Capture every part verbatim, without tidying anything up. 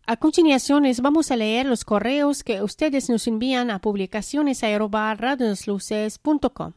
A continuación les vamos a leer los correos que ustedes nos envían a publicaciones arroba radiosluces punto com.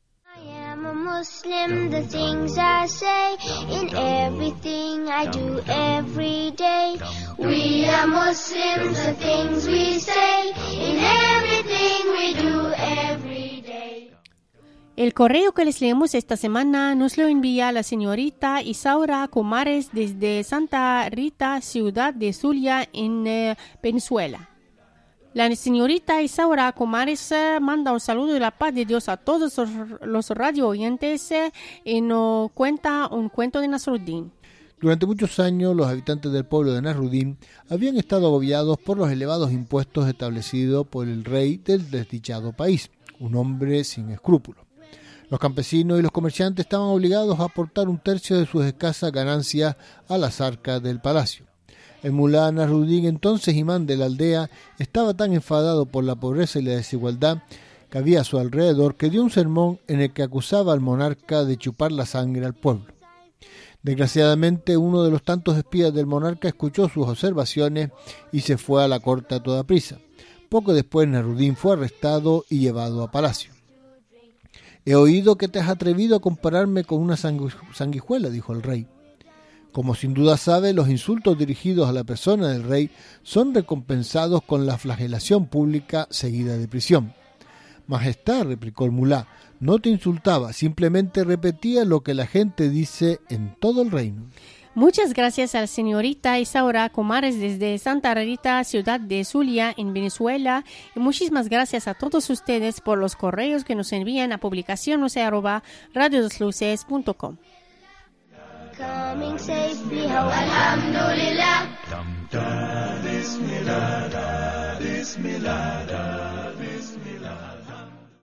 Muslim, the things I say, in everything I do every day. We are Muslims, the things we say, in everything we do every day. El correo que les leemos esta semana nos lo envía la señorita Isaura Comares desde Santa Rita, ciudad de Zulia, en eh, Venezuela. La señorita Isaura Comares eh, manda un saludo de la paz de Dios a todos los, los radio oyentes eh, y nos cuenta un cuento de Nasruddin. Durante muchos años, los habitantes del pueblo de Nasruddin habían estado agobiados por los elevados impuestos establecidos por el rey del desdichado país, un hombre sin escrúpulos. Los campesinos y los comerciantes estaban obligados a aportar un tercio de sus escasas ganancias a las arcas del palacio. El mulá Nasruddin, entonces imán de la aldea, estaba tan enfadado por la pobreza y la desigualdad que había a su alrededor que dio un sermón en el que acusaba al monarca de chupar la sangre al pueblo. Desgraciadamente, uno de los tantos espías del monarca escuchó sus observaciones y se fue a la corte a toda prisa. Poco después, Nasruddin fue arrestado y llevado a palacio. «He oído que te has atrevido a compararme con una sanguijuela», dijo el rey. Como sin duda sabe, los insultos dirigidos a la persona del rey son recompensados con la flagelación pública seguida de prisión. «Majestad», replicó el mulá, «no te insultaba, simplemente repetía lo que la gente dice en todo el reino». Muchas gracias a la señorita Isaura Comares desde Santa Rita, ciudad de Zulia, en Venezuela. Y muchísimas gracias a todos ustedes por los correos que nos envían a publicaciones arroba radiosluces punto com. Coming safely home, alhamdulillah. Dum da, bismillah, da, bismillah, da.